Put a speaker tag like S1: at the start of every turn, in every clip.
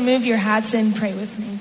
S1: remove your hats and pray with me.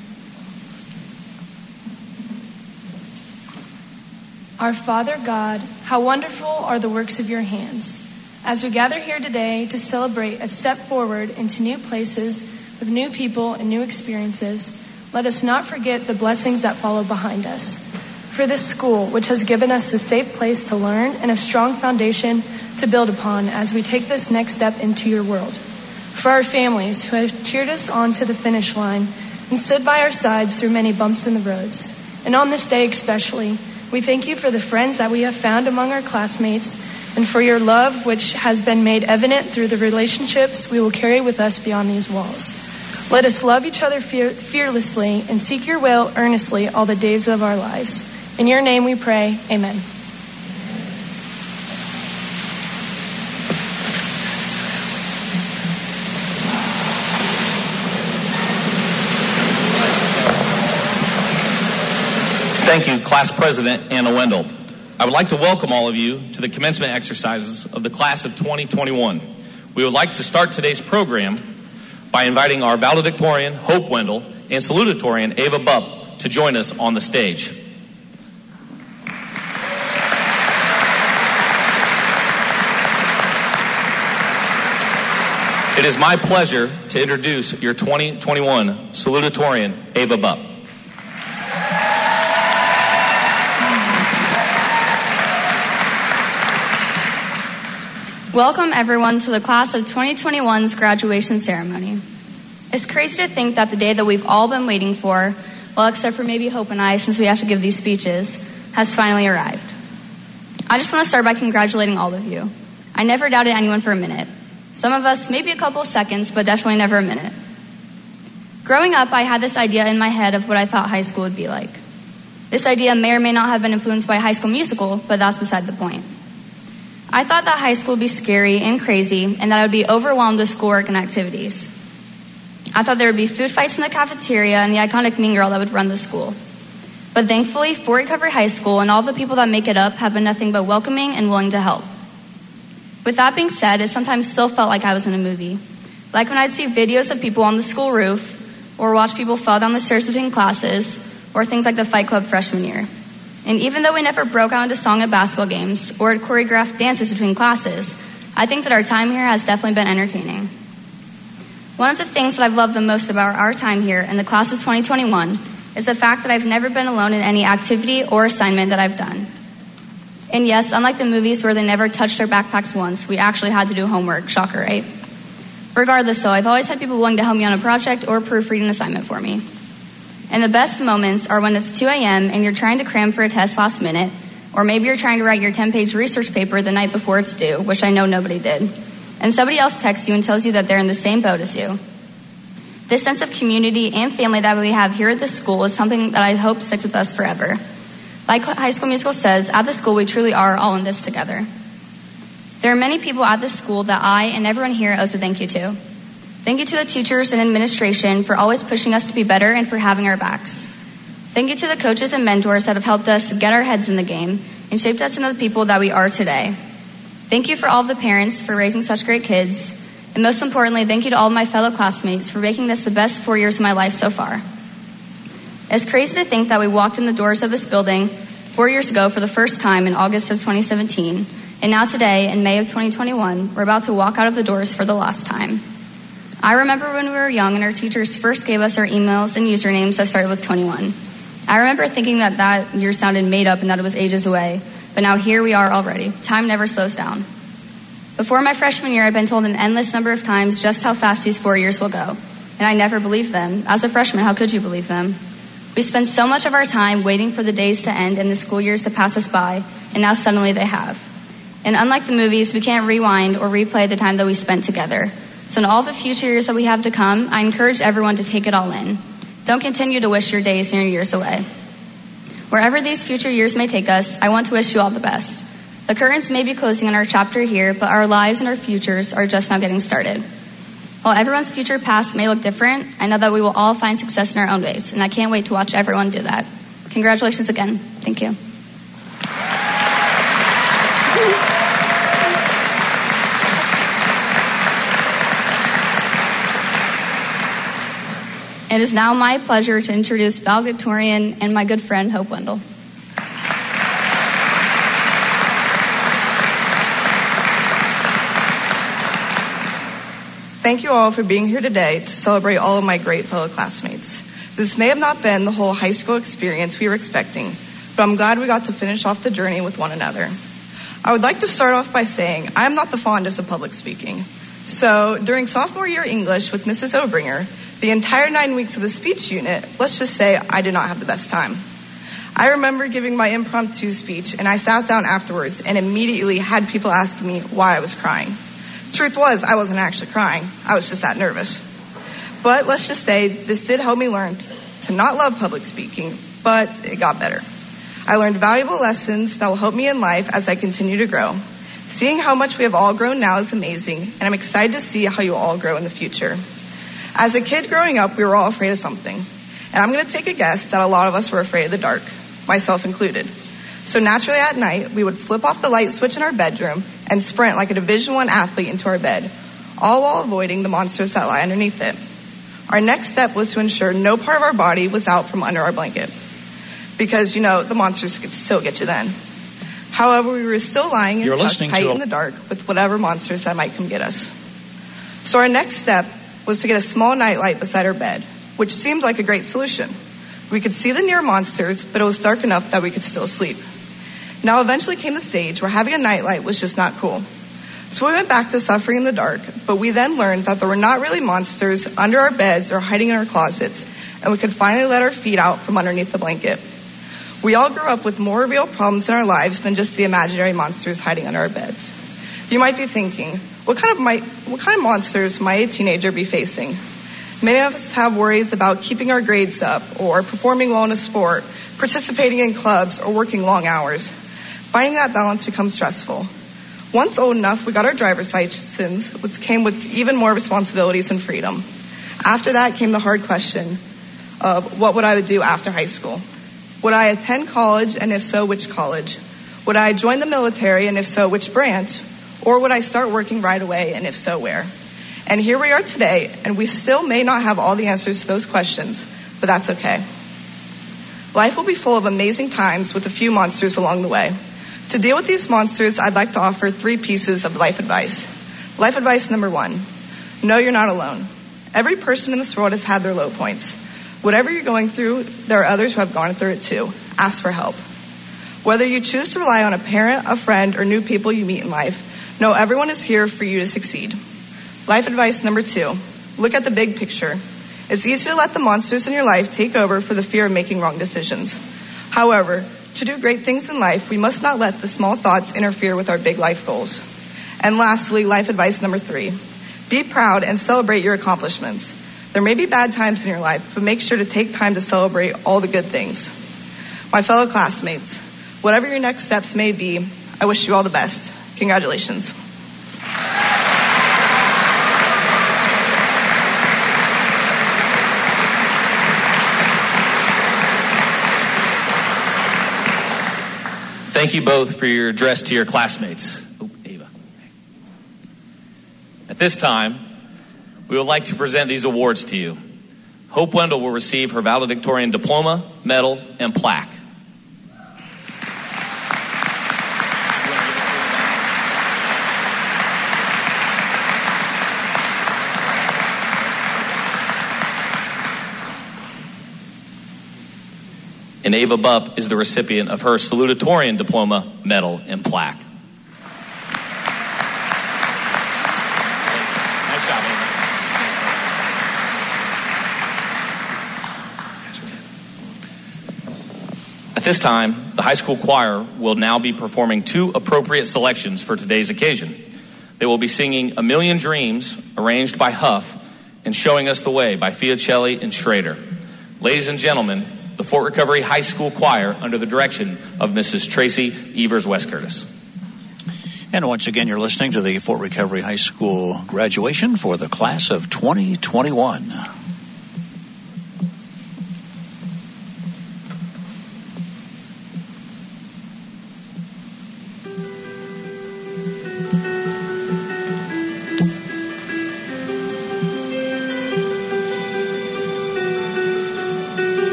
S1: Our Father God, how wonderful are the works of your hands. As we gather here today to celebrate a step forward into new places with new people and new experiences, let us not forget the blessings that follow behind us. For this school, which has given us a safe place to learn and a strong foundation to build upon as we take this next step into your world. For our families who have cheered us on to the finish line and stood by our sides through many bumps in the roads. And on this day especially, we thank you for the friends that we have found among our classmates and for your love, which has been made evident through the relationships we will carry with us beyond these walls. Let us love each other fearlessly and seek your will earnestly all the days of our lives. In your name we pray, amen.
S2: Thank you, Class President Anna Wendell. I would like to welcome all of you to the commencement exercises of the class of 2021. We would like to start today's program by inviting our valedictorian, Hope Wendell, and salutatorian, Ava Bupp, to join us on the stage. It is my pleasure to introduce your 2021 salutatorian, Ava Bupp.
S3: Welcome everyone to the class of 2021's graduation ceremony. It's crazy to think that the day that we've all been waiting for, well, except for maybe Hope and I, since we have to give these speeches, has finally arrived. I just want to start by congratulating all of you. I never doubted anyone for a minute. Some of us, maybe a couple seconds, but definitely never a minute. Growing up, I had this idea in my head of what I thought high school would be like. This idea may or may not have been influenced by High School Musical, but that's beside the point. I thought that high school would be scary and crazy and that I would be overwhelmed with schoolwork and activities. I thought there would be food fights in the cafeteria and the iconic mean girl that would run the school. But thankfully, Fort Recovery High School and all the people that make it up have been nothing but welcoming and willing to help. With that being said, it sometimes still felt like I was in a movie. Like when I'd see videos of people on the school roof or watch people fall down the stairs between classes or things like the Fight Club freshman year. And even though we never broke out into song at basketball games or had choreographed dances between classes, I think that our time here has definitely been entertaining. One of the things that I've loved the most about our time here in the class of 2021 is the fact that I've never been alone in any activity or assignment that I've done. And yes, unlike the movies where they never touched our backpacks once, we actually had to do homework. Shocker, right? Regardless, though, I've always had people willing to help me on a project or proofread an assignment for me. And the best moments are when it's 2 a.m. and you're trying to cram for a test last minute, or maybe you're trying to write your 10-page research paper the night before it's due, which I know nobody did. And somebody else texts you and tells you that they're in the same boat as you. This sense of community and family that we have here at this school is something that I hope sticks with us forever. Like High School Musical says, at the school we truly are all in this together. There are many people at this school that I and everyone here owes a thank you to. Thank you to the teachers and administration for always pushing us to be better and for having our backs. Thank you to the coaches and mentors that have helped us get our heads in the game and shaped us into the people that we are today. Thank you for all of the parents for raising such great kids. And most importantly, thank you to all of my fellow classmates for making this the best 4 years of my life so far. It's crazy to think that we walked in the doors of this building 4 years ago for the first time in August of 2017. And now today, in May of 2021, we're about to walk out of the doors for the last time. I remember when we were young and our teachers first gave us our emails and usernames that started with 21. I remember thinking that year sounded made up and that it was ages away. But now here we are already. Time never slows down. Before my freshman year, I'd been told an endless number of times just how fast these 4 years will go. And I never believed them. As a freshman, how could you believe them? We spend so much of our time waiting for the days to end and the school years to pass us by, and now suddenly they have. And unlike the movies, we can't rewind or replay the time that we spent together. So in all the future years that we have to come, I encourage everyone to take it all in. Don't continue to wish your days and your years away. Wherever these future years may take us, I want to wish you all the best. The curtains may be closing on our chapter here, but our lives and our futures are just now getting started. While everyone's future past may look different, I know that we will all find success in our own ways, and I can't wait to watch everyone do that. Congratulations again. Thank you. It is now my pleasure to introduce valedictorian and my good friend, Hope Wendell.
S4: Thank you all for being here today to celebrate all of my great fellow classmates. This may have not been the whole high school experience we were expecting, but I'm glad we got to finish off the journey with one another. I would like to start off by saying I'm not the fondest of public speaking. So during sophomore year English with Mrs. Obringer, the entire 9 weeks of the speech unit, let's just say I did not have the best time. I remember giving my impromptu speech, and I sat down afterwards and immediately had people asking me why I was crying. Truth was, I wasn't actually crying. I was just that nervous. But let's just say this did help me learn to not love public speaking, but it got better. I learned valuable lessons that will help me in life as I continue to grow. Seeing how much we have all grown now is amazing, and I'm excited to see how you all grow in the future. As a kid growing up, we were all afraid of something. And I'm going to take a guess that a lot of us were afraid of the dark, myself included. So naturally at night, we would flip off the light switch in our bedroom and sprint like a Division I athlete into our bed, all while avoiding the monsters that lie underneath it. Our next step was to ensure no part of our body was out from under our blanket. Because, the monsters could still get you then. However, we were still lying and tucked tight in the dark with whatever monsters that might come get us. So our next step was to get a small nightlight beside our bed, which seemed like a great solution. We could see the near monsters, but it was dark enough that we could still sleep. Now eventually came the stage where having a nightlight was just not cool. So we went back to suffering in the dark, but we then learned that there were not really monsters under our beds or hiding in our closets, and we could finally let our feet out from underneath the blanket. We all grew up with more real problems in our lives than just the imaginary monsters hiding under our beds. You might be thinking, what kind of monsters might a teenager be facing? Many of us have worries about keeping our grades up, or performing well in a sport, participating in clubs, or working long hours. Finding that balance becomes stressful. Once old enough, we got our driver's license, which came with even more responsibilities and freedom. After that came the hard question of what would I do after high school? Would I attend college, and if so, which college? Would I join the military, and if so, which branch? Or would I start working right away, and if so, where? And here we are today, and we still may not have all the answers to those questions, but that's okay. Life will be full of amazing times with a few monsters along the way. To deal with these monsters, I'd like to offer 3 pieces of life advice. Life advice number 1, know you're not alone. Every person in this world has had their low points. Whatever you're going through, there are others who have gone through it too. Ask for help. Whether you choose to rely on a parent, a friend, or new people you meet in life, know everyone is here for you to succeed. Life advice number 2, look at the big picture. It's easy to let the monsters in your life take over for the fear of making wrong decisions. However, to do great things in life, we must not let the small thoughts interfere with our big life goals. And lastly, life advice number 3, be proud and celebrate your accomplishments. There may be bad times in your life, but make sure to take time to celebrate all the good things. My fellow classmates, whatever your next steps may be, I wish you all the best. Congratulations.
S2: Thank you both for your address to your classmates. Ava. At this time, we would like to present these awards to you. Hope Wendell will receive her valedictorian diploma, medal, and plaque. And Ava Bupp is the recipient of her salutatorian diploma, medal, and plaque. Nice job, Ava. At this time, the high school choir will now be performing 2 appropriate selections for today's occasion. They will be singing A Million Dreams, arranged by Huff, and Showing Us the Way by Fiocelli and Schrader. Ladies and gentlemen, the Fort Recovery High School Choir under the direction of Mrs. Tracy Evers West Curtis.
S5: And once again, you're listening to the Fort Recovery High School graduation for the class of 2021.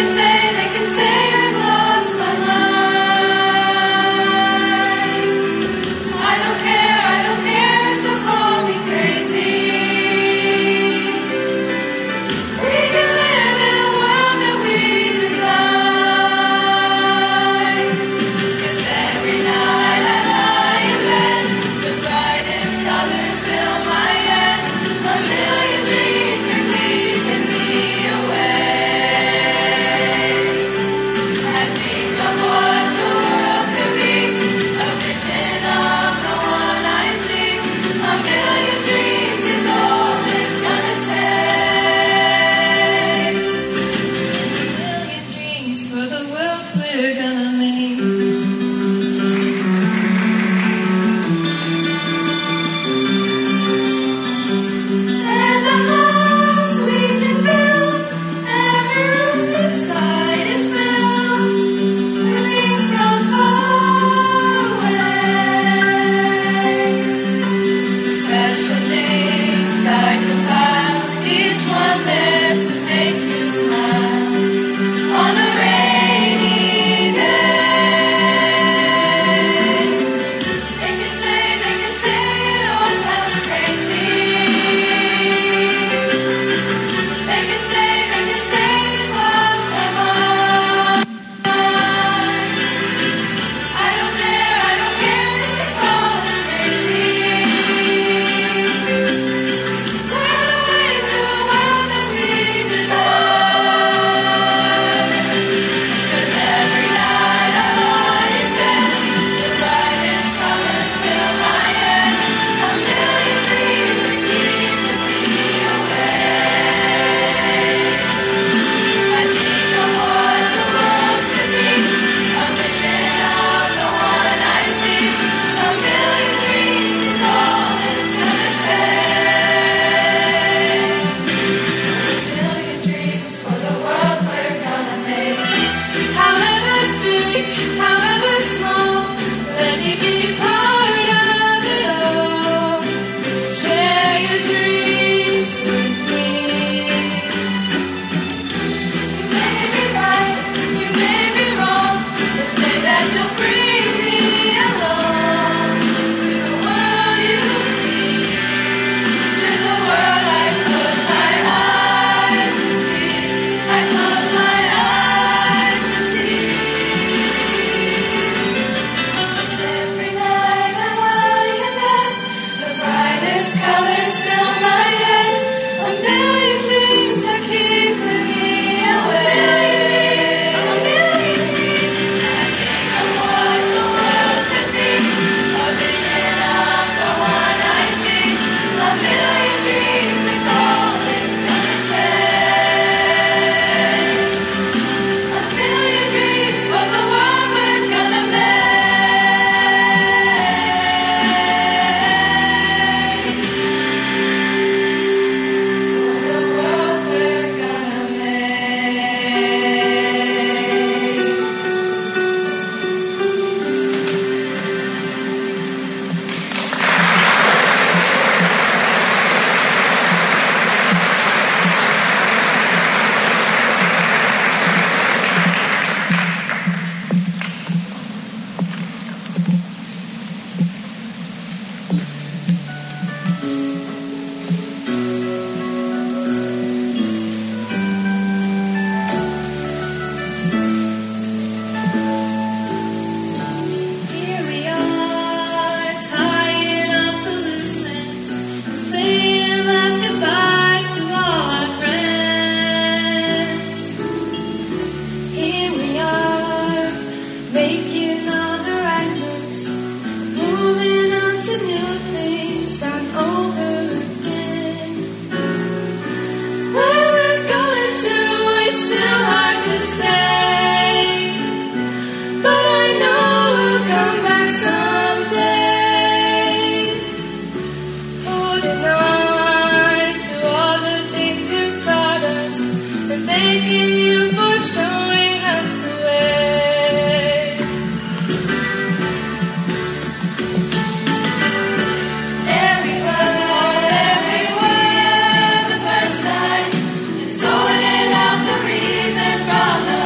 S6: From the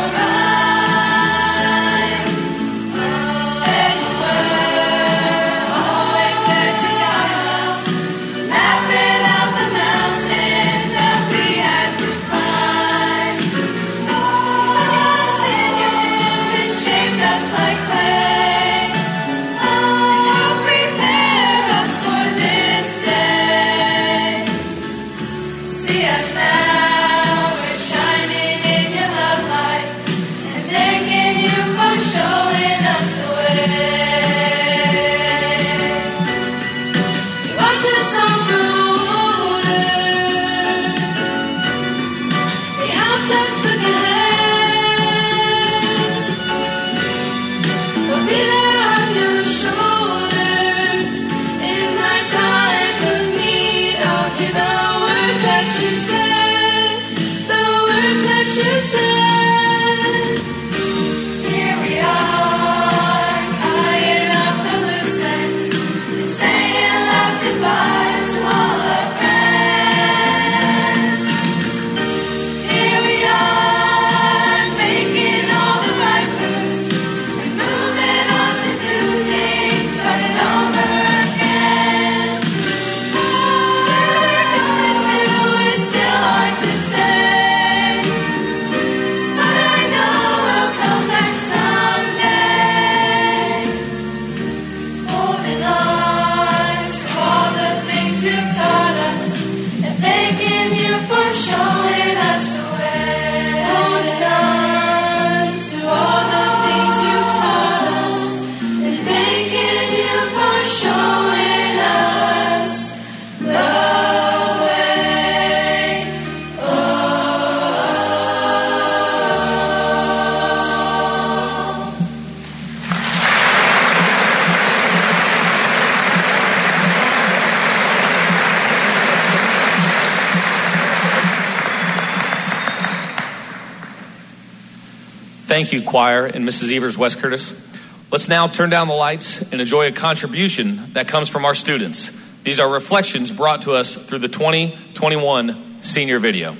S2: Thank you, choir and Mrs. Evers West Curtis. Let's now turn down the lights and enjoy a contribution that comes from our students. These are reflections brought to us through the 2021 senior video.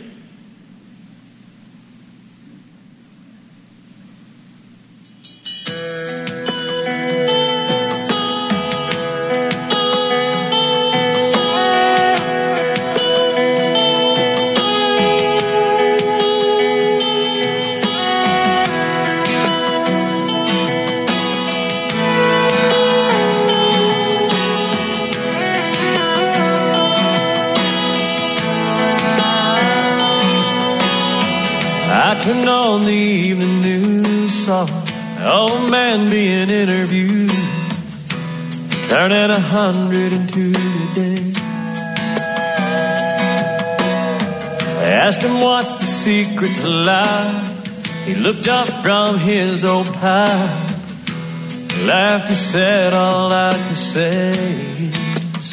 S6: Turned on the evening news, saw an old man being interviewed, turning 102 today. They asked him what's the secret to life. He looked up from his old pipe, laughed and said, all I can say is,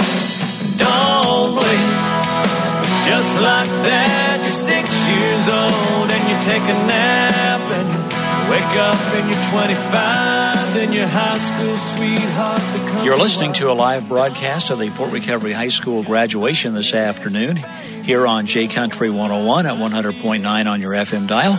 S6: don't blink, just like that. You're 6 years old and you take a nap and you wake up and you're 25, then your high school sweetheart becomes...
S5: You're listening to a live broadcast of the Fort Recovery High School graduation this afternoon here on J Country 101 at 100.9 on your FM dial,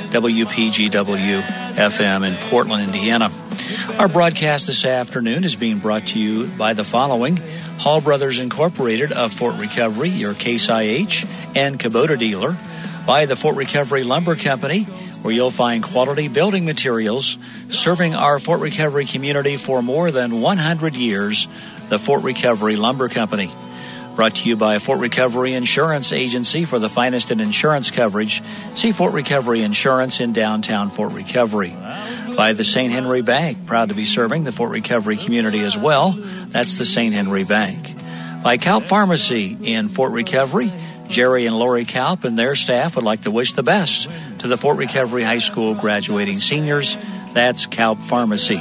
S5: WPGW FM in Portland, Indiana. Our broadcast this afternoon is being brought to you by the following: Hall Brothers Incorporated of Fort Recovery, your Case IH and Kubota dealer; by the Fort Recovery Lumber Company, where you'll find quality building materials serving our Fort Recovery community for more than 100 years, the Fort Recovery Lumber Company. Brought to you by Fort Recovery Insurance Agency. For the finest in insurance coverage, see Fort Recovery Insurance in downtown Fort Recovery. By the St. Henry Bank, proud to be serving the Fort Recovery community as well. That's the St. Henry Bank. By Kalp Pharmacy in Fort Recovery, Jerry and Lori Kalp and their staff would like to wish the best to the Fort Recovery High School graduating seniors. That's Kalp Pharmacy.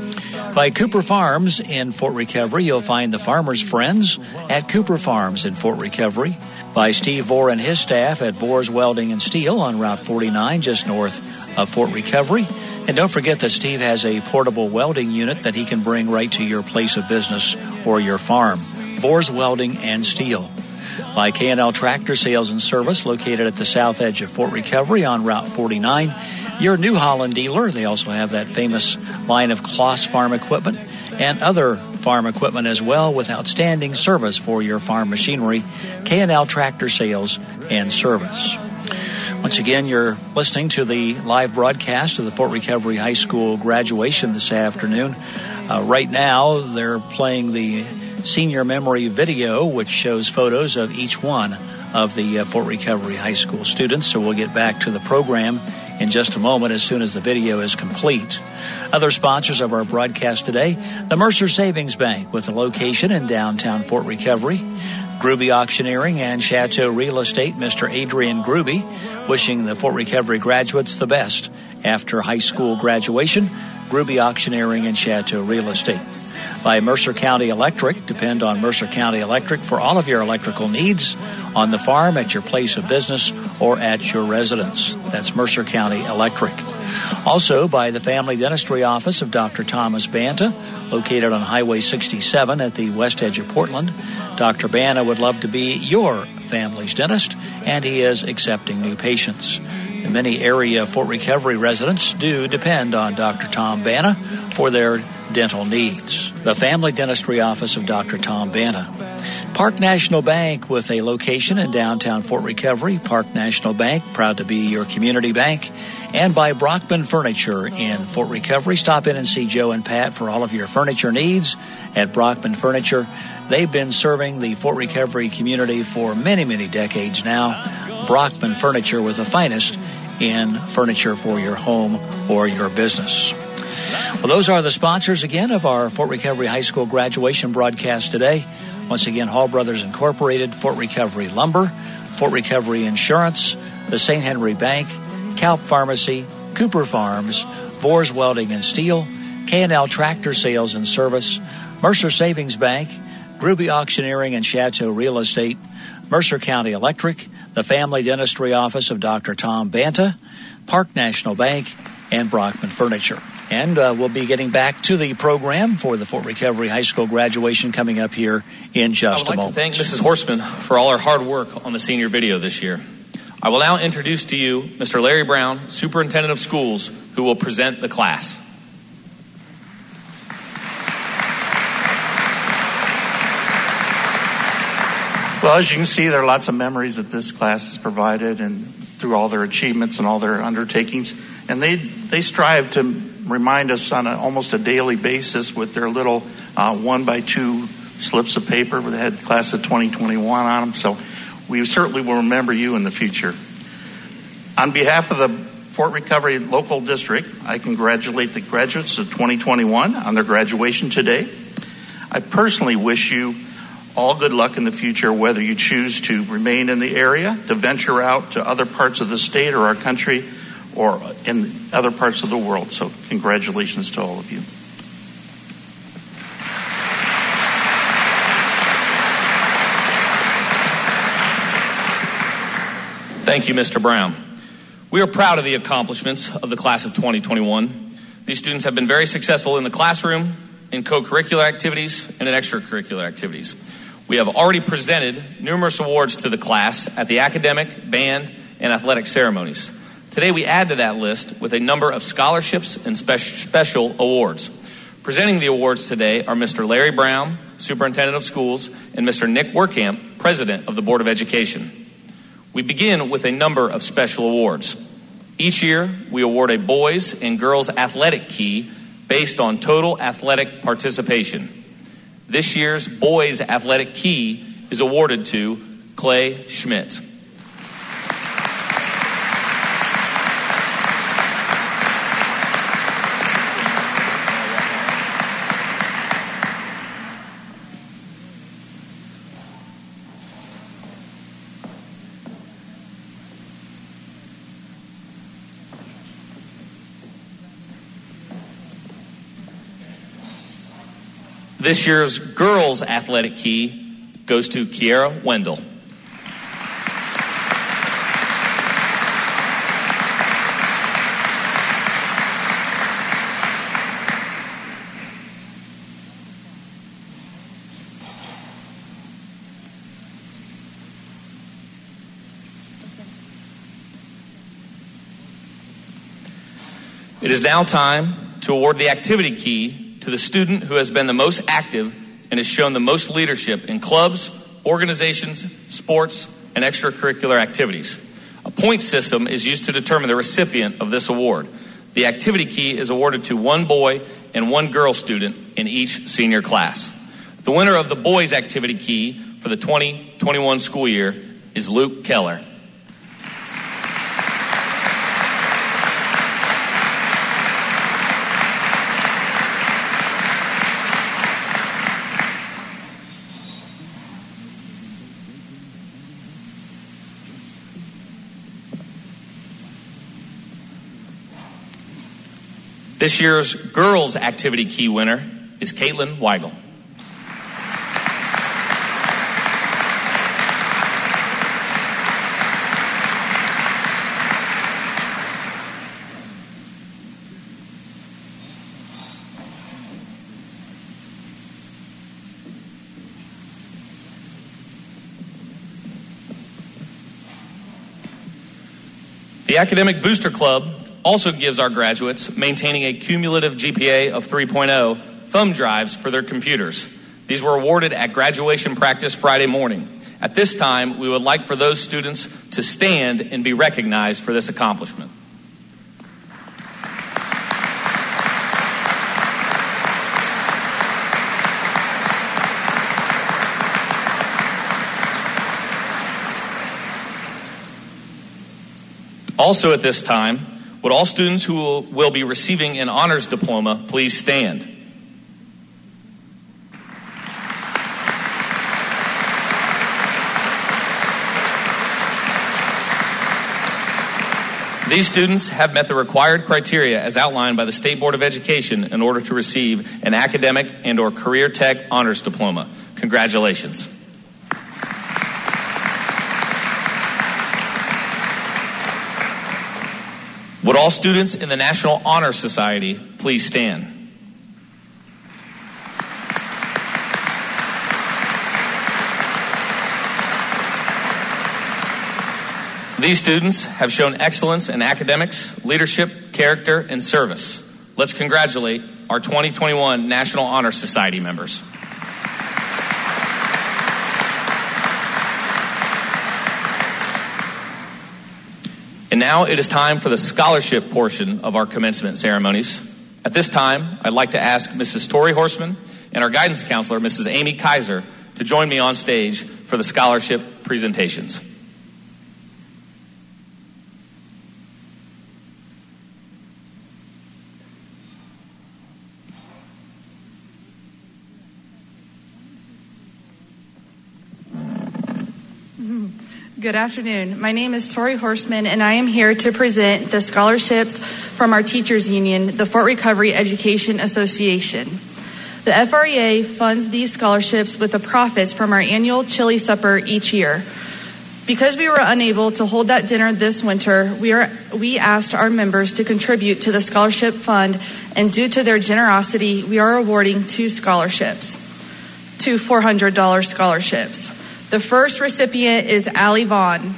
S5: By Cooper Farms in Fort Recovery, you'll find the Farmers' Friends at Cooper Farms in Fort Recovery. By Steve Vore and his staff at Vore's Welding and Steel on Route 49, just north of Fort Recovery. And don't forget that Steve has a portable welding unit that he can bring right to your place of business or your farm. Vore's Welding and Steel. By K&L Tractor Sales and Service, located at the south edge of Fort Recovery on Route 49. Your New Holland dealer. They also have that famous line of Kloss farm equipment and other farm equipment as well, with outstanding service for your farm machinery. K&L Tractor Sales and Service. Once again, you're listening to the live broadcast of the Fort Recovery High School graduation this afternoon. Right now, they're playing the senior memory video, which shows photos of each one of the Fort Recovery High School students. So we'll get back to the program in just a moment as soon as the video is complete. Other sponsors of our broadcast today: the Mercer Savings Bank with a location in downtown Fort Recovery; Gruby Auctioneering and Chateau Real Estate, Mr. Adrian Gruby, wishing the Fort Recovery graduates the best after high school graduation. Gruby Auctioneering and Chateau Real Estate. By Mercer County Electric. Depend on Mercer County Electric for all of your electrical needs on the farm, at your place of business, or at your residence. That's Mercer County Electric. Also by the Family Dentistry Office of Dr. Thomas Banta, located on Highway 67 at the west edge of Portland. Dr. Banta would love to be your family's dentist, and he is accepting new patients. And many area Fort Recovery residents do depend on Dr. Tom Banta for their dental needs. The Family Dentistry Office of Dr. Tom Banta. Park National Bank with a location in downtown Fort Recovery. Park National Bank, proud to be your community bank. And by Brockman Furniture in Fort Recovery. Stop in and see Joe and Pat for all of your furniture needs at Brockman Furniture. They've been serving the Fort Recovery community for many, many decades now. Brockman Furniture, with the finest in furniture for your home or your business. Well, those are the sponsors again of our Fort Recovery High School graduation broadcast today. Once again, Hall Brothers Incorporated, Fort Recovery Lumber, Fort Recovery Insurance, the St. Henry Bank, Kalp Pharmacy, Cooper Farms, Vore's Welding and Steel, K&L Tractor Sales and Service, Mercer Savings Bank, Gruby Auctioneering and Chateau Real Estate, Mercer County Electric, the Family Dentistry Office of Dr. Tom Banta, Park National Bank, and Brockman Furniture. And we'll be getting back to the program for the Fort Recovery High School graduation coming up here in just a moment.
S2: I would like to thank Mrs. Horstman for all her hard work on the senior video this year. I will now introduce to you Mr. Larry Brown, Superintendent of Schools, who will present the class.
S7: Well, as you can see, there are lots of memories that this class has provided and through all their achievements and all their undertakings. And they strive to remind us on almost a daily basis with their little 1x2 slips of paper that had class of 2021 on them. So we certainly will remember you in the future. On behalf of the Fort Recovery Local District, I congratulate the graduates of 2021 on their graduation today. I personally wish you all good luck in the future, whether you choose to remain in the area, to venture out to other parts of the state or our country, or in other parts of the world. So congratulations to all of you.
S2: Thank you, Mr. Brown. We are proud of the accomplishments of the class of 2021. These students have been very successful in the classroom, in co-curricular activities, and in extracurricular activities. We have already presented numerous awards to the class at the academic, band, and athletic ceremonies. Today we add to that list with a number of scholarships and special awards. Presenting the awards today are Mr. Larry Brown, Superintendent of Schools, and Mr. Nick Werkamp, President of the Board of Education. We begin with a number of special awards. Each year, we award a boys and girls athletic key based on total athletic participation. This year's boys athletic key is awarded to Clay Schmidt. This year's girls athletic key goes to Kiera Wendell. It is now time to award the activity key to the student who has been the most active and has shown the most leadership in clubs, organizations, sports, and extracurricular activities. A point system is used to determine the recipient of this award. The activity key is awarded to one boy and one girl student in each senior class. The winner of the boys activity key for the 2021 school year is Luke Keller. This year's girls activity key winner is Caitlin Weigel. The Academic Booster Club also gives our graduates maintaining a cumulative GPA of 3.0 thumb drives for their computers. These were awarded at graduation practice Friday morning. At this time, we would like for those students to stand and be recognized for this accomplishment. Also at this time, would all students who will be receiving an honors diploma please stand? These students have met the required criteria as outlined by the State Board of Education in order to receive an academic and/or career tech honors diploma. Congratulations. Would all students in the National Honor Society please stand? These students have shown excellence in academics, leadership, character, and service. Let's congratulate our 2021 National Honor Society members. And now it is time for the scholarship portion of our commencement ceremonies. At this time, I'd like to ask Mrs. Tori Horseman and our guidance counselor, Mrs. Amy Kaiser, to join me on stage for the scholarship presentations.
S4: Good afternoon. My name is Tori Horseman, and I am here to present the scholarships from our teachers union, the Fort Recovery Education Association. The FREA funds these scholarships with the profits from our annual chili supper each year. Because we were unable to hold that dinner this winter, we asked our members to contribute to the scholarship fund, and due to their generosity, we are awarding two $400 scholarships. The first recipient is Allie Vaughn.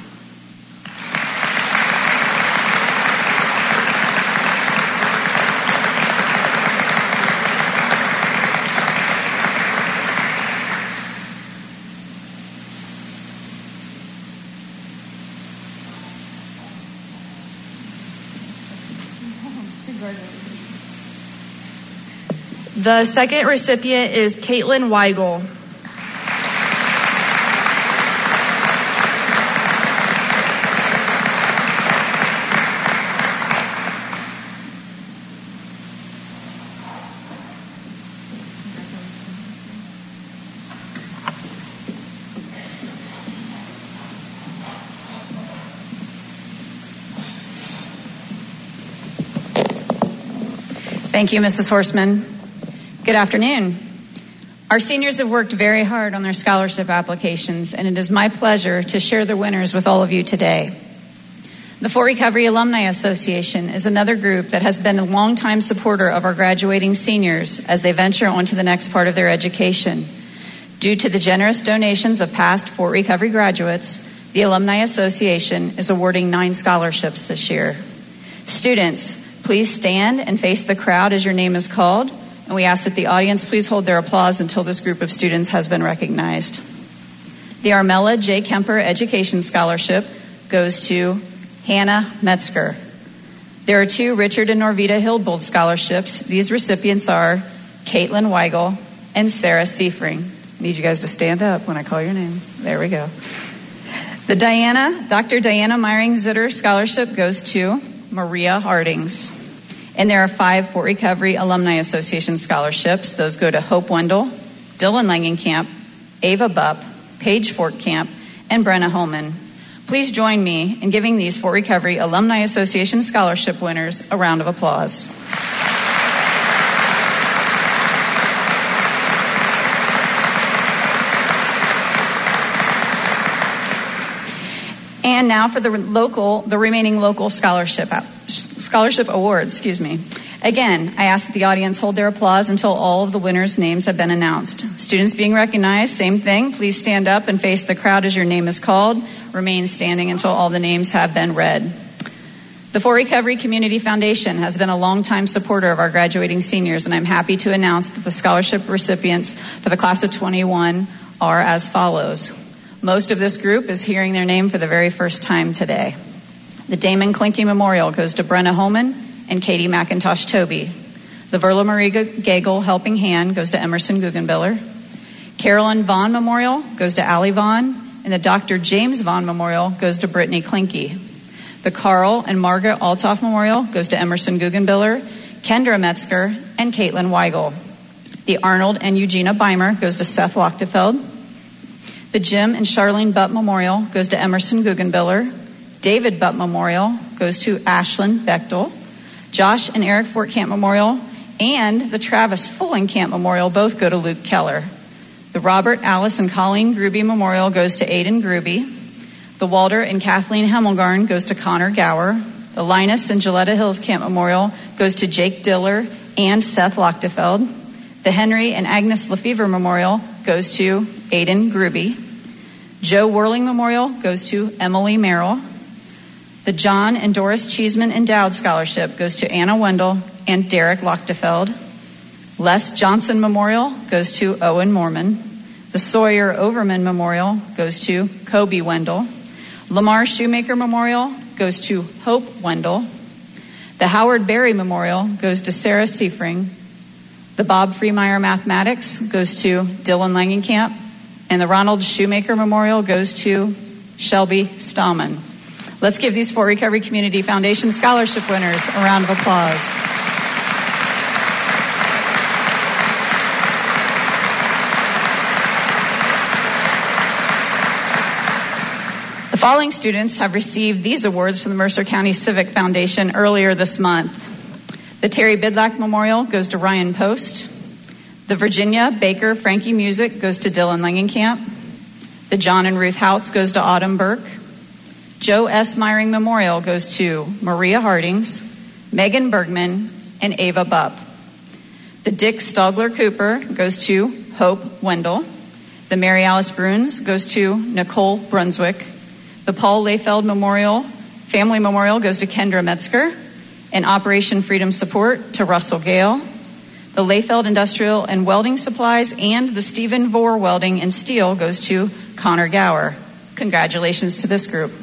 S4: The second recipient is Caitlin Weigel.
S8: Thank you, Mrs. Horseman. Good afternoon. Our seniors have worked very hard on their scholarship applications, and it is my pleasure to share the winners with all of you today. The Fort Recovery Alumni Association is another group that has been a longtime supporter of our graduating seniors as they venture on to the next part of their education. Due to the generous donations of past Fort Recovery graduates, the Alumni Association is awarding 9 scholarships this year. Students, please stand and face the crowd as your name is called, and we ask that the audience please hold their applause until this group of students has been recognized. The Armella J. Kemper Education Scholarship goes to Hannah Metzger. There are 2 Richard and Norvita Hillbold scholarships. These recipients are Caitlin Weigel and Sarah Seifring. I need you guys to stand up when I call your name. There we go. The Dr. Diana Meyering-Zitter Scholarship goes to Maria Hardings. And there are 5 Fort Recovery Alumni Association scholarships. Those go to Hope Wendell, Dylan Langenkamp, Ava Bupp, Paige Fortkamp, and Brenna Holman. Please join me in giving these Fort Recovery Alumni Association scholarship winners a round of applause. And now for the remaining local scholarship awards, Again, I ask that the audience hold their applause until all of the winners' names have been announced. Students being recognized, same thing. Please stand up and face the crowd as your name is called. Remain standing until all the names have been read. The Fort Recovery Community Foundation has been a longtime supporter of our graduating seniors, and I'm happy to announce that the scholarship recipients for the class of 21 are as follows. Most of this group is hearing their name for the very first time today. The Damon Klinke Memorial goes to Brenna Holman and Katie McIntosh Toby. The Verla Marie Gagel Helping Hand goes to Emerson Guggenbiller. Carolyn Vaughn Memorial goes to Allie Vaughn, and the Dr. James Vaughn Memorial goes to Brittany Klinke. The Carl and Margaret Altoff Memorial goes to Emerson Guggenbiller, Kendra Metzger, and Caitlin Weigel. The Arnold and Eugenia Beimer goes to Seth Lochtefeld. The Jim and Charlene Butt Memorial goes to Emerson Guggenbiller. David Butt Memorial goes to Ashlyn Bechtel. Josh and Eric Fortkamp Memorial and the Travis Fullenkamp Memorial both go to Luke Keller. The Robert, Alice, and Colleen Gruby Memorial goes to Aiden Gruby. The Walter and Kathleen Hemmelgarn goes to Connor Gower. The Linus and Gilletta Hills Camp Memorial goes to Jake Diller and Seth Lochtefeld. The Henry and Agnes Lefevre Memorial goes to Aiden Gruby. Joe Whirling Memorial goes to Emily Merrill. The John and Doris Cheeseman Endowed Scholarship goes to Anna Wendell and Derek Lochtefeld. Les Johnson Memorial goes to Owen Mormon. The Sawyer Overman Memorial goes to Kobe Wendell. Lamar Shoemaker Memorial goes to Hope Wendell. The Howard Berry Memorial goes to Sarah Seifring. The Bob Freemeyer Mathematics goes to Dylan Langenkamp. And the Ronald Shoemaker Memorial goes to Shelby Stallman. Let's give these Fort Recovery Community Foundation scholarship winners a round of applause. The following students have received these awards from the Mercer County Civic Foundation earlier this month. The Terry Bidlack Memorial goes to Ryan Post. The Virginia Baker Frankie Music goes to Dylan Langenkamp. The John and Ruth Houts goes to Autumn Burke. Joe S. Meyering Memorial goes to Maria Hardings, Megan Bergman, and Ava Bupp. The Dick Stogler Cooper goes to Hope Wendell. The Mary Alice Bruns goes to Nicole Brunswick. The Paul Layfeld Family Memorial goes to Kendra Metzger. And Operation Freedom Support to Russell Gale. The Layfeld Industrial and Welding Supplies and the Stephen Vore Welding and Steel goes to Connor Gower. Congratulations to this group.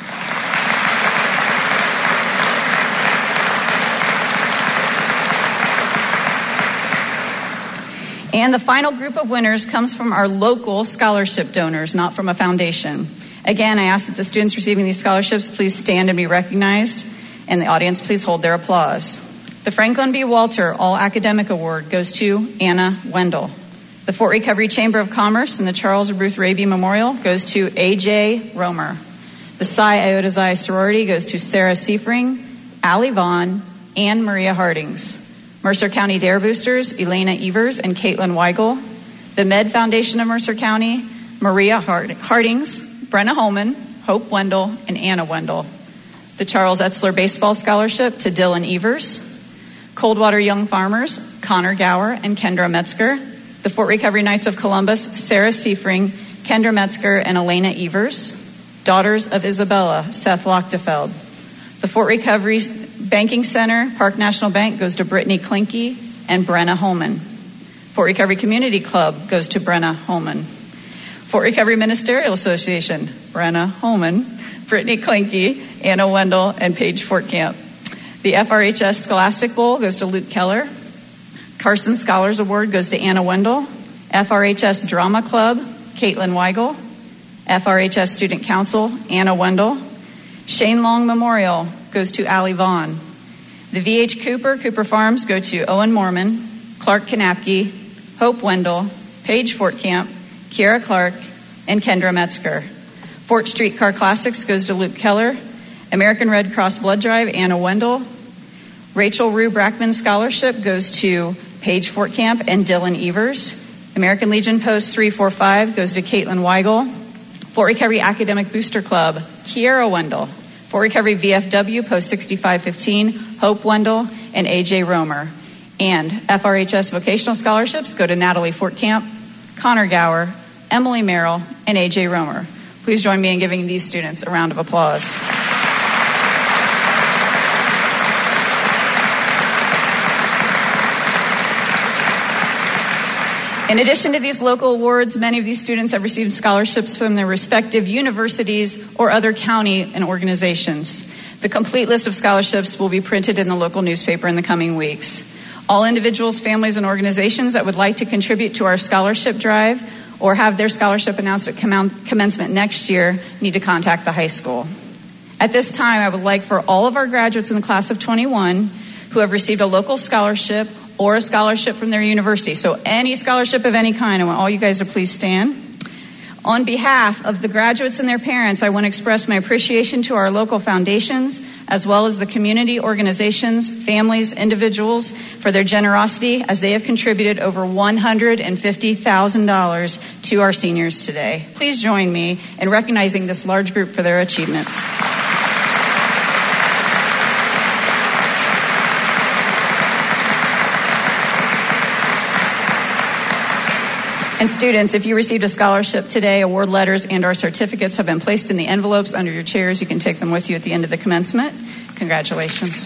S8: And the final group of winners comes from our local scholarship donors, not from a foundation. Again, I ask that the students receiving these scholarships please stand and be recognized, and the audience please hold their applause. The Franklin B. Walter All Academic Award goes to Anna Wendell. The Fort Recovery Chamber of Commerce and the Charles Ruth Raby Memorial goes to A.J. Romer. The Psi Iota Xi Sorority goes to Sarah Seifring, Allie Vaughn, and Maria Hardings. Mercer County Dare Boosters, Elena Evers and Caitlin Weigel. The Med Foundation of Mercer County, Maria Hardings, Brenna Holman, Hope Wendell, and Anna Wendell. The Charles Etzler Baseball Scholarship to Dylan Evers. Coldwater Young Farmers, Connor Gower and Kendra Metzger. The Fort Recovery Knights of Columbus, Sarah Seifring, Kendra Metzger, and Elena Evers. Daughters of Isabella, Seth Lochtefeld. The Fort Recovery Banking Center, Park National Bank, goes to Brittany Klinke and Brenna Holman. Fort Recovery Community Club goes to Brenna Holman. Fort Recovery Ministerial Association, Brenna Holman, Brittany Klinke, Anna Wendell, and Paige Fortcamp. The FRHS Scholastic Bowl goes to Luke Keller. Carson Scholars Award goes to Anna Wendell. FRHS Drama Club, Caitlin Weigel. FRHS Student Council, Anna Wendell. Shane Long Memorial goes to Allie Vaughn. The VH Cooper Farms go to Owen Mormon, Clark Kanapke, Hope Wendell, Paige Fortcamp, Kiera Clark, and Kendra Metzger. Fort Street Car Classics goes to Luke Keller. American Red Cross Blood Drive, Anna Wendell. Rachel Rue Brackman Scholarship goes to Paige Fortcamp and Dylan Evers. American Legion Post 345 goes to Caitlin Weigel. Fort Recovery Academic Booster Club, Kiera Wendell. Fort Recovery VFW Post 6515, Hope Wendell and AJ Romer. And FRHS Vocational Scholarships go to Natalie Fortcamp, Connor Gower, Emily Merrill, and AJ Romer. Please join me in giving these students a round of applause. In addition to these local awards, many of these students have received scholarships from their respective universities or other county and organizations. The complete list of scholarships will be printed in the local newspaper in the coming weeks. All individuals, families, and organizations that would like to contribute to our scholarship drive or have their scholarship announced at commencement next year need to contact the high school. At this time, I would like for all of our graduates in the class of 21 who have received a local scholarship or a scholarship from their university. So any scholarship of any kind, I want all you guys to please stand. On behalf of the graduates and their parents, I want to express my appreciation to our local foundations, as well as the community organizations, families, individuals, for their generosity as they have contributed over $150,000 to our seniors today. Please join me in recognizing this large group for their achievements. And students, if you received a scholarship today, award letters and our certificates have been placed in the envelopes under your chairs. You can take them with you at the end of the commencement. Congratulations.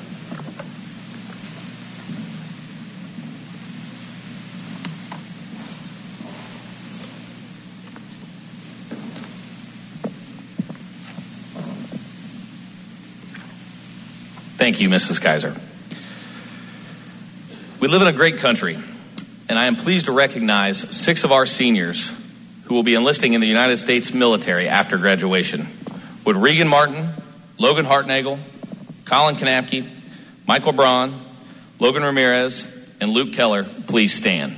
S2: Thank you, Mrs. Kaiser. We live in a great country, and I am pleased to recognize 6 of our seniors who will be enlisting in the United States military after graduation. Would Regan Martin, Logan Hartnagel, Colin Kanapke, Michael Braun, Logan Ramirez, and Luke Keller please stand?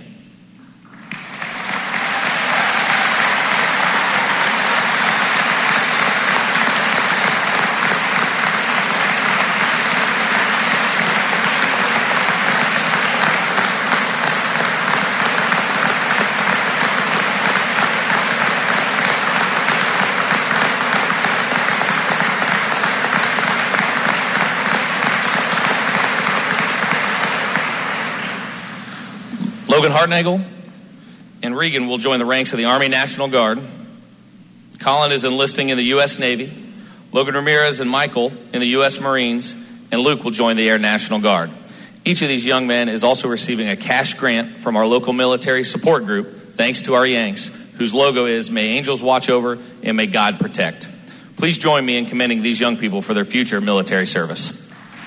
S2: Logan Hartnagel and Regan will join the ranks of the Army National Guard. Colin is enlisting in the U.S. Navy. Logan Ramirez and Michael in the U.S. Marines. And Luke will join the Air National Guard. Each of these young men is also receiving a cash grant from our local military support group, thanks to our Yanks, whose logo is "May Angels Watch Over and May God Protect." Please join me in commending these young people for their future military service.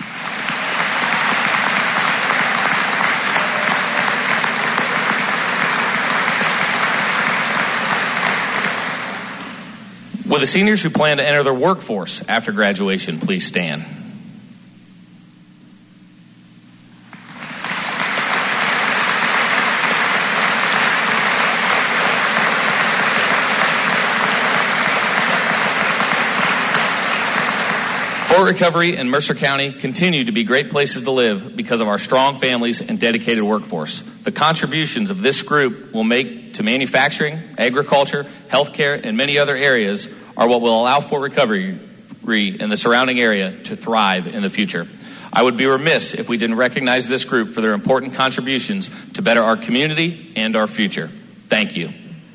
S2: Will the seniors who plan to enter the workforce after graduation please stand? Fort Recovery and Mercer County continue to be great places to live because of our strong families and dedicated workforce. The contributions of this group will make to manufacturing, agriculture, healthcare, and many other areas are what will allow Fort Recovery and the surrounding area to thrive in the future. I would be remiss if we didn't recognize this group for their important contributions to better our community and our future. Thank you.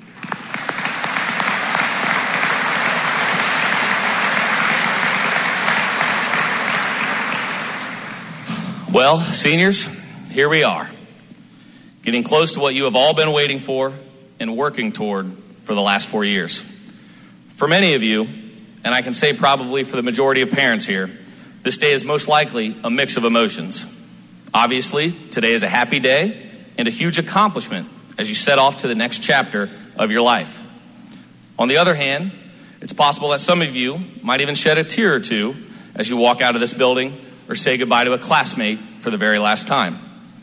S2: Well, seniors, here we are, getting close to what you have all been waiting for and working toward for the last 4 years. For many of you, and I can say probably for the majority of parents here, this day is most likely a mix of emotions. Obviously, today is a happy day and a huge accomplishment as you set off to the next chapter of your life. On the other hand, it's possible that some of you might even shed a tear or two as you walk out of this building or say goodbye to a classmate for the very last time.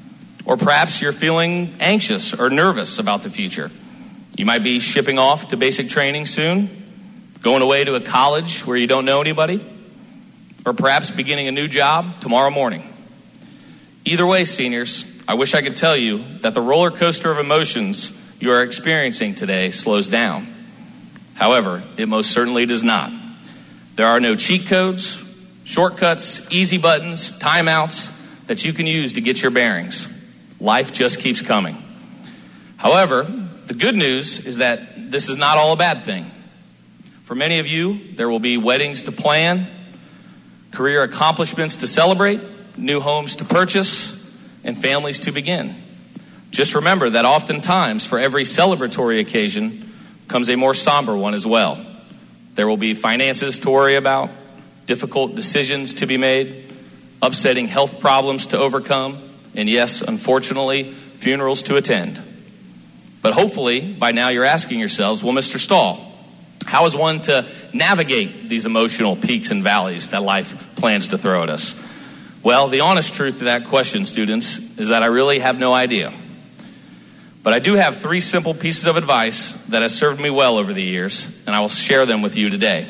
S2: Or perhaps you're feeling anxious or nervous about the future. You might be shipping off to basic training soon, going away to a college where you don't know anybody, or perhaps beginning a new job tomorrow morning. Either way, seniors, I wish I could tell you that the roller coaster of emotions you are experiencing today slows down. However, it most certainly does not. There are no cheat codes, shortcuts, easy buttons, timeouts that you can use to get your bearings. Life just keeps coming. However, the good news is that this is not all a bad thing. For many of you, there will be weddings to plan, career accomplishments to celebrate, new homes to purchase, and families to begin. Just remember that oftentimes for every celebratory occasion comes a more somber one as well. There will be finances to worry about, difficult decisions to be made, upsetting health problems to overcome, and yes, unfortunately, funerals to attend. But hopefully, by now you're asking yourselves, well, Mr. Stahl, how is one to navigate these emotional peaks and valleys that life plans to throw at us? Well, the honest truth to that question, students, is that I really have no idea. But I do have 3 simple pieces of advice that have served me well over the years, and I will share them with you today.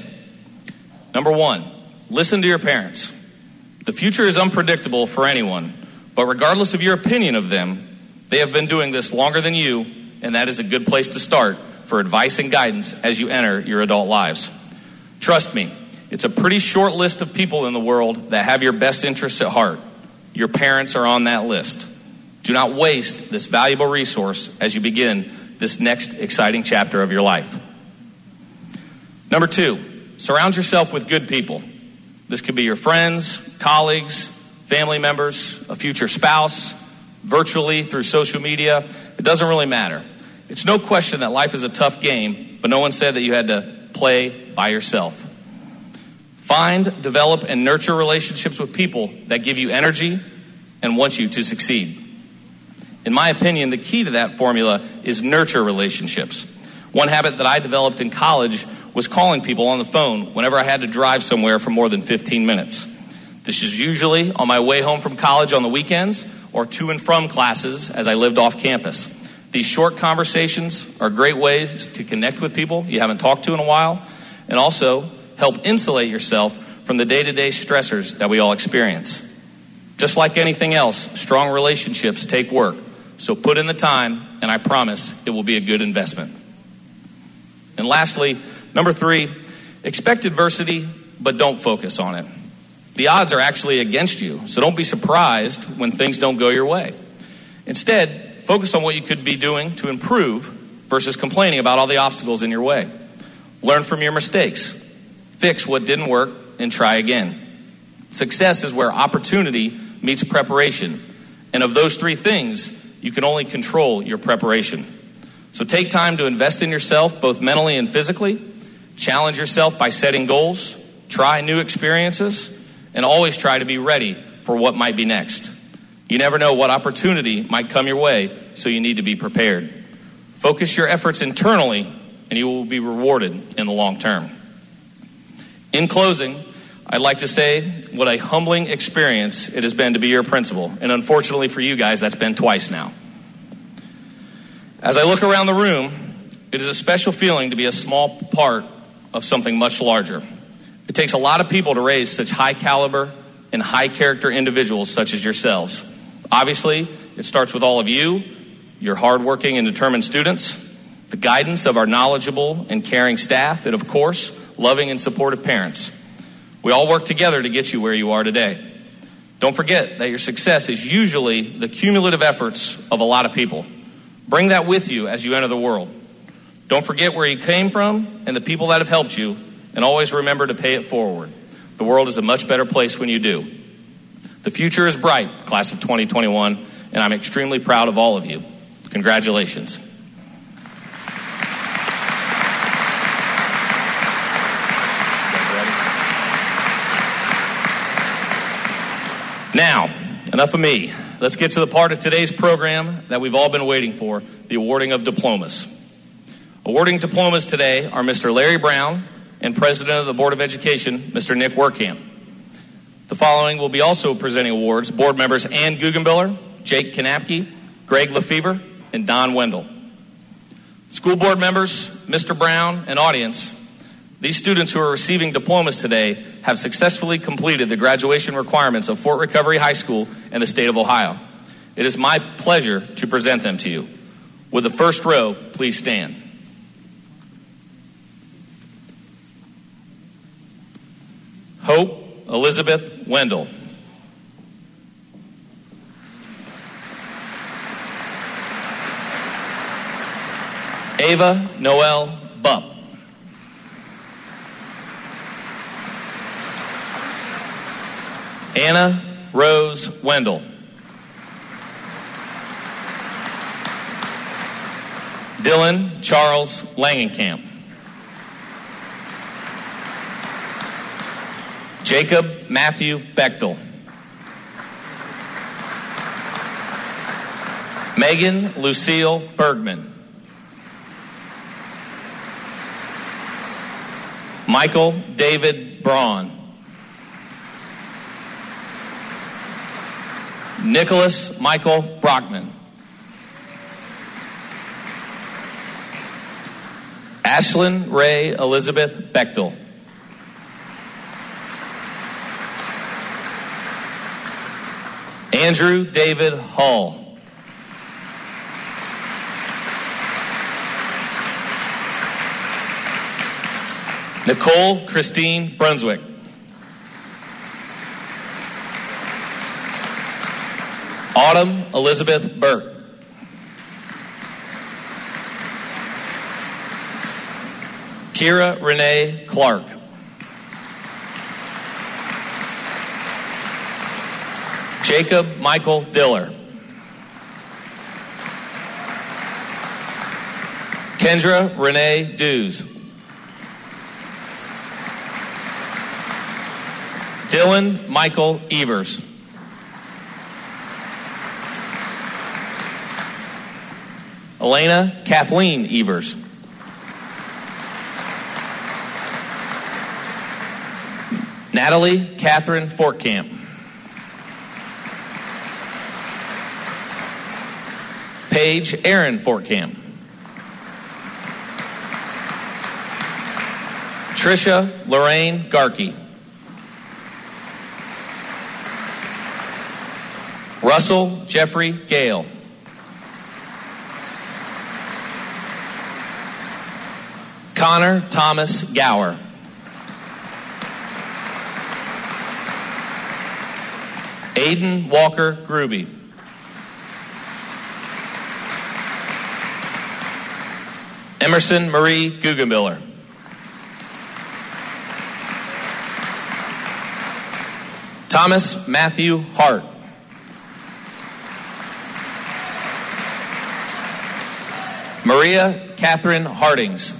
S2: Number 1, listen to your parents. The future is unpredictable for anyone, but regardless of your opinion of them, they have been doing this longer than you, and that is a good place to start for advice and guidance as you enter your adult lives. Trust me, it's a pretty short list of people in the world that have your best interests at heart. Your parents are on that list. Do not waste this valuable resource as you begin this next exciting chapter of your life. Number 2, surround yourself with good people. This could be your friends, colleagues, family members, a future spouse, virtually through social media. It doesn't really matter. It's no question that life is a tough game, but no one said that you had to play by yourself. Find, develop, and nurture relationships with people that give you energy and want you to succeed. In my opinion, the key to that formula is nurture relationships. One habit that I developed in college was calling people on the phone whenever I had to drive somewhere for more than 15 minutes. This is usually on my way home from college on the weekends or to and from classes as I lived off campus. These short conversations are great ways to connect with people you haven't talked to in a while and also help insulate yourself from the day-to-day stressors that we all experience. Just like anything else, strong relationships take work. So put in the time, and I promise it will be a good investment. And lastly, number 3, expect adversity, but don't focus on it. The odds are actually against you, so don't be surprised when things don't go your way. Instead, focus on what you could be doing to improve versus complaining about all the obstacles in your way. Learn from your mistakes. Fix what didn't work and try again. Success is where opportunity meets preparation. And of those 3 things, you can only control your preparation. So take time to invest in yourself, both mentally and physically. Challenge yourself by setting goals. Try new experiences. And always try to be ready for what might be next. You never know what opportunity might come your way, so you need to be prepared. Focus your efforts internally, and you will be rewarded in the long term. In closing, I'd like to say what a humbling experience it has been to be your principal. And unfortunately for you guys, that's been twice now. As I look around the room, it is a special feeling to be a small part of something much larger. It takes a lot of people to raise such high caliber and high character individuals such as yourselves. Obviously, it starts with all of you, your hardworking and determined students, the guidance of our knowledgeable and caring staff, and of course, loving and supportive parents. We all work together to get you where you are today. Don't forget that your success is usually the cumulative efforts of a lot of people. Bring that with you as you enter the world. Don't forget where you came from and the people that have helped you, and always remember to pay it forward. The world is a much better place when you do. The future is bright, class of 2021, and I'm extremely proud of all of you. Congratulations. Now, enough of me. Let's get to the part of today's program that we've all been waiting for, the awarding of diplomas. Awarding diplomas today are Mr. Larry Brown and President of the Board of Education, Mr. Nick Werkamp. The following will be also presenting awards, board members Ann Guggenbiller, Jake Kanapke, Greg Lefevre, and Don Wendell. School board members, Mr. Brown, and audience, these students who are receiving diplomas today have successfully completed the graduation requirements of Fort Recovery High School and the state of Ohio. It is my pleasure to present them to you. Would the first row please stand? Hope Elizabeth Wendell. Ava Noel Bupp. Anna Rose Wendell. Dylan Charles Langenkamp. Jacob Matthew Bechtel. Megan Lucille Bergman. Michael David Braun. Nicholas Michael Brockman. Ashlyn Ray Elizabeth Bechtel. Andrew David Hall. Nicole Christine Brunswick. Autumn Elizabeth Burke. Kira Renee Clark. Jacob Michael Diller. Kendra Renee Dews. Dylan Michael Evers. Elena Kathleen Evers. Natalie Catherine Fortcamp. Paige Aaron Fortcamp. Trisha Lorraine Garkey. Russell Jeffrey Gale. Connor Thomas Gower. Aiden Walker Gruby. Emerson Marie Guggenbiller. Thomas Matthew Hart. Maria Catherine Hardings.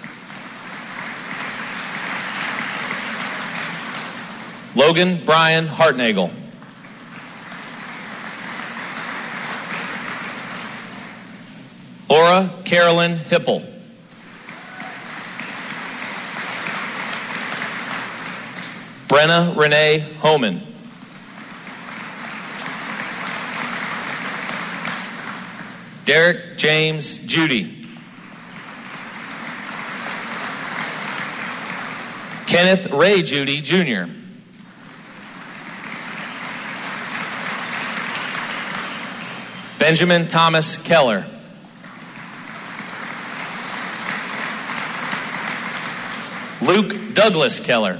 S2: Logan Brian Hartnagel. Laura Carolyn Hipple. Brenna Renee Homan. Derek James Judy. Kenneth Ray Judy Jr. Benjamin Thomas Keller. Luke Douglas Keller.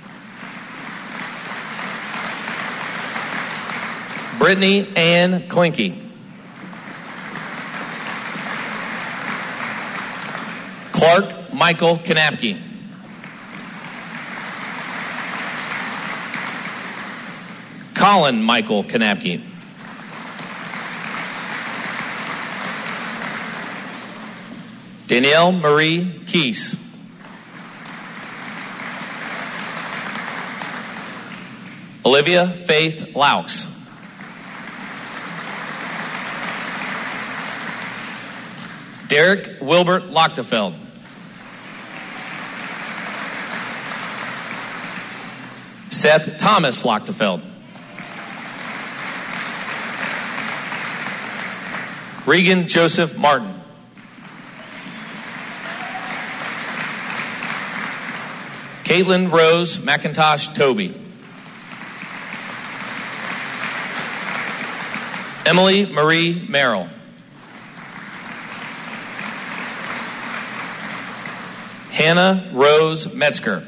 S2: Brittany Ann Klinke. Clark Michael Kanapke. Colin Michael Kanapke. Danielle Marie Keese. Olivia Faith Laux. Derek Wilbert Lochtefeld. Seth Thomas Lochtefeld. Regan Joseph Martin. Caitlin Rose McIntosh Toby. Emily Marie Merrill. Hannah Rose Metzger.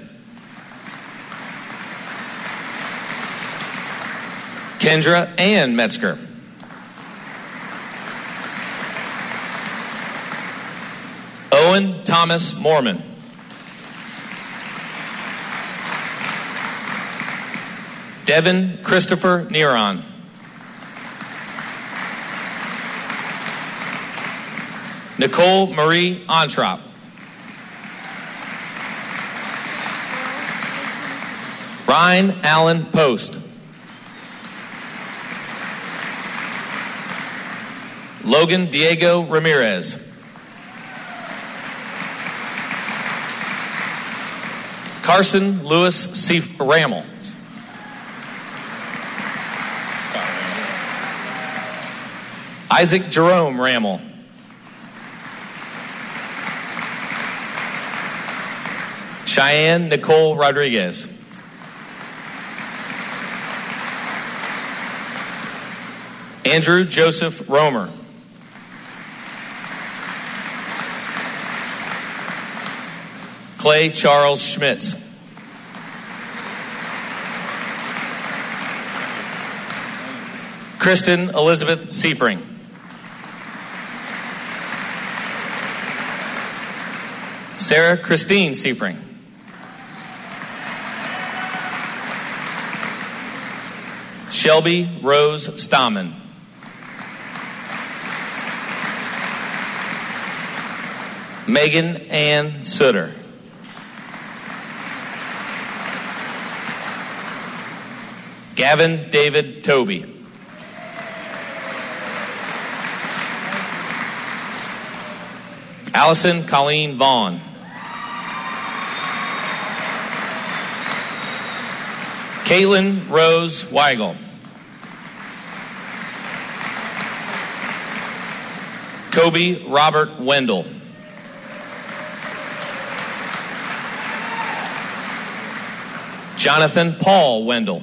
S2: Kendra Ann Metzger. Owen Thomas Mormon. Devin Christopher Neron. Nicole Marie Ontrop. Ryan Allen Post. Logan Diego Ramirez. Carson Lewis C. Rammel. Isaac Jerome Rammel. Cheyenne Nicole Rodriguez. Andrew Joseph Romer. Clay Charles Schmitz. Kristen Elizabeth Seifring. Sarah Christine Seifring. Shelby Rose Stammen. Megan Ann Sutter. Gavin David Toby. Allison Colleen Vaughn. Caitlin Rose Weigel. Kobe Robert Wendell. Jonathan Paul Wendell.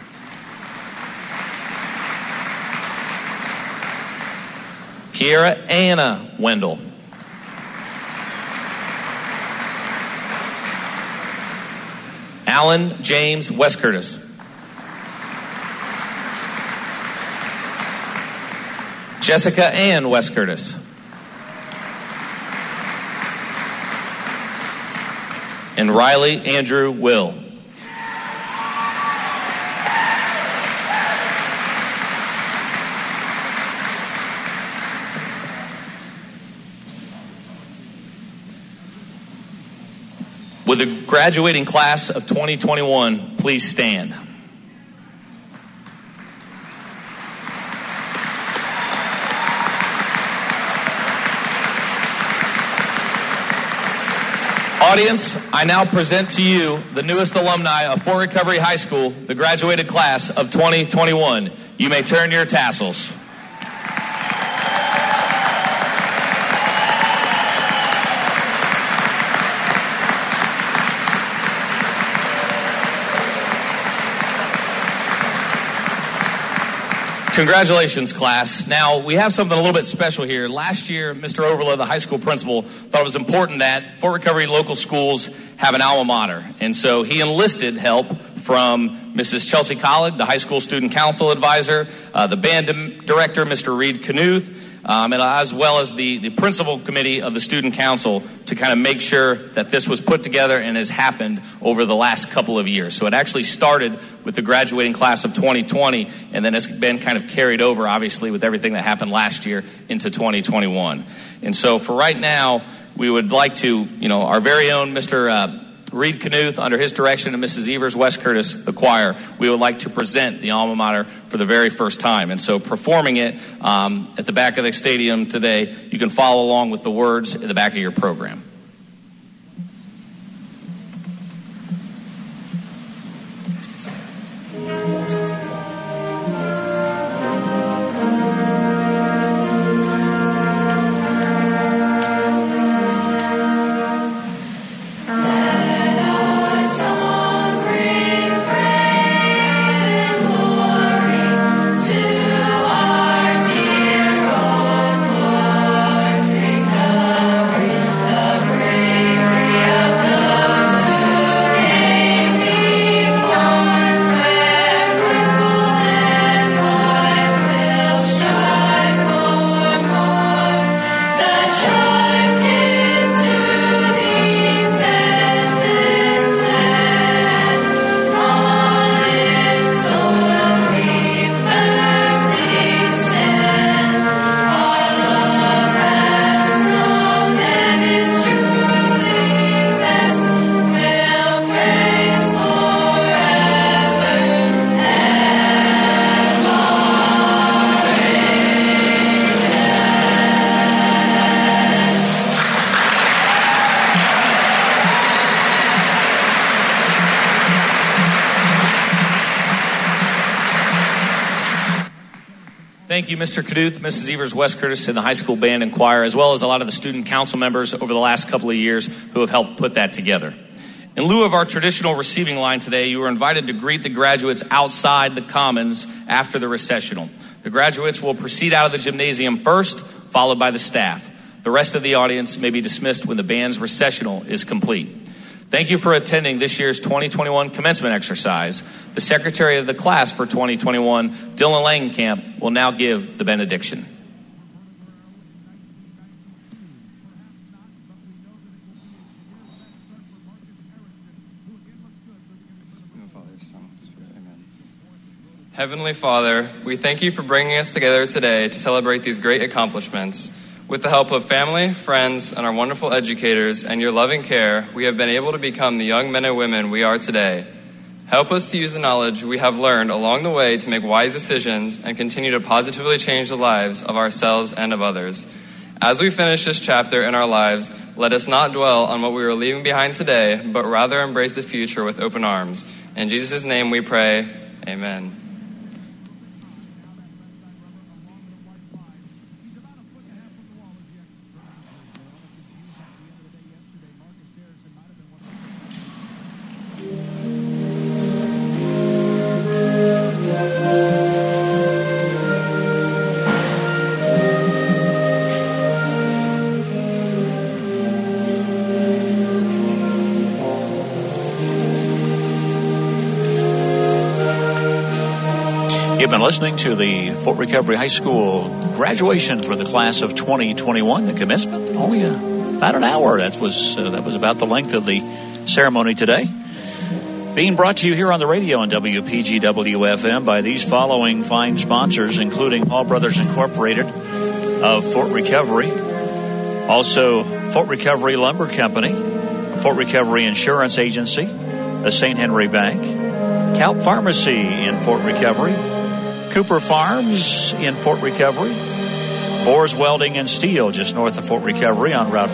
S2: Kiera Anna Wendell. Alan James West Curtis. Jessica Ann West Curtis. And Riley Andrew Will. With the graduating class of 2021, please stand. Audience, I now present to you the newest alumni of Fort Recovery High School, the graduated class of 2021. You may turn your tassels. Congratulations, class. Now, we have something a little bit special here. Last year, Mr. Overla, the high school principal, thought it was important that Fort Recovery local schools have an alma mater. And so he enlisted help from Mrs. Chelsea Collig, the high school student council advisor, the band director, Mr. Reed Knuth, and as well as the principal committee of the student council to kind of make sure that this was put together and has happened over the last couple of years. So it actually started with the graduating class of 2020, and then it's been kind of carried over, obviously, with everything that happened last year into 2021. And so for right now, we would like to, our very own Mr. Reed Knuth, under his direction, and Mrs. Evers West Curtis, the choir, we would like to present the alma mater for the very first time. And so performing it at the back of the stadium today, you can follow along with the words at the back of your program. Thank you, Mr. Knuth, Mrs. Evers West Curtis, and the high school band and choir, as well as a lot of the student council members over the last couple of years who have helped put that together. In lieu of our traditional receiving line today, you are invited to greet the graduates outside the Commons after the recessional. The graduates will proceed out of the gymnasium first, followed by the staff. The rest of the audience may be dismissed when the band's recessional is complete. Thank you for attending this year's 2021 commencement exercise. The secretary of the class for 2021, Dylan Langenkamp, will now give the benediction.
S9: Heavenly Father, we thank you for bringing us together today to celebrate these great accomplishments. With the help of family, friends, and our wonderful educators and your loving care, we have been able to become the young men and women we are today. Help us to use the knowledge we have learned along the way to make wise decisions and continue to positively change the lives of ourselves and of others. As we finish this chapter in our lives, let us not dwell on what we are leaving behind today, but rather embrace the future with open arms. In Jesus' name we pray, amen.
S5: You've been listening to the Fort Recovery High School graduation for the class of 2021. The commencement, only about an hour. That was about the length of the ceremony today. Being brought to you here on the radio on WPGW-FM by these following fine sponsors, including Hall Brothers Incorporated of Fort Recovery, also Fort Recovery Lumber Company, Fort Recovery Insurance Agency, the St. Henry Bank, Calp Pharmacy in Fort Recovery, Cooper Farms in Fort Recovery, Boers Welding and Steel just north of Fort Recovery on Route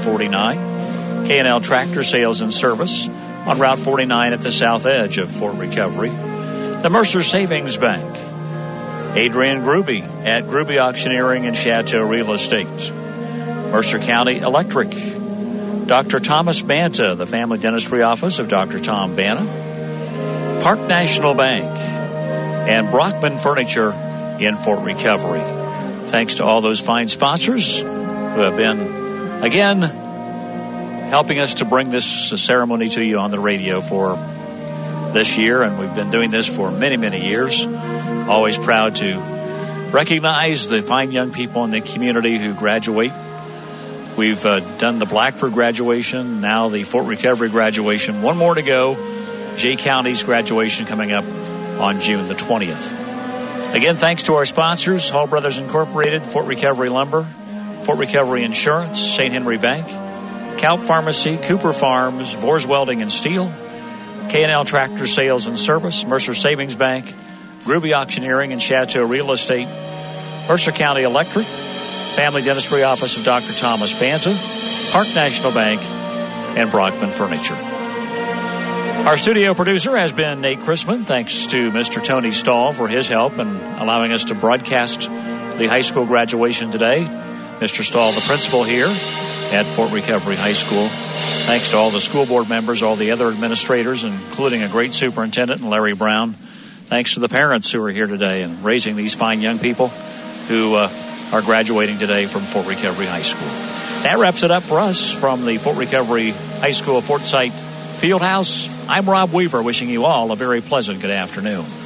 S5: 49, K&L Tractor Sales and Service on Route 49 at the south edge of Fort Recovery, the Mercer Savings Bank, Adrian Gruby at Gruby Auctioneering and Chateau Real Estate, Mercer County Electric, Dr. Thomas Banta, the Family Dentistry Office of Dr. Tom Banta, Park National Bank, and Brockman Furniture in Fort Recovery. Thanks to all those fine sponsors who have been, again, helping us to bring this ceremony to you on the radio for this year. And we've been doing this for many, many years. Always proud to recognize the fine young people in the community who graduate. We've done the Blackford graduation, now the Fort Recovery graduation. One more to go. Jay County's graduation coming up on June the 20th. Again, thanks to our sponsors, Hall Brothers Incorporated, Fort Recovery Lumber, Fort Recovery Insurance, St. Henry Bank, Calp Pharmacy, Cooper Farms, Boers Welding and Steel, K&L Tractor Sales and Service, Mercer Savings Bank, Gruby Auctioneering and Chateau Real Estate, Mercer County Electric, Family Dentistry Office of Dr. Thomas Banta, Park National Bank, and Brockman Furniture. Our studio producer has been Nate Chrisman. Thanks to Mr. Tony Stahl for his help in allowing us to broadcast the high school graduation today. Mr. Stahl, the principal here at Fort Recovery High School. Thanks to all the school board members, all the other administrators, including a great superintendent, Larry Brown. Thanks to the parents who are here today and raising these fine young people who are graduating today from Fort Recovery High School. That wraps it up for us from the Fort Recovery High School Fort Site Fieldhouse. I'm Rob Weaver, wishing you all a very pleasant good afternoon.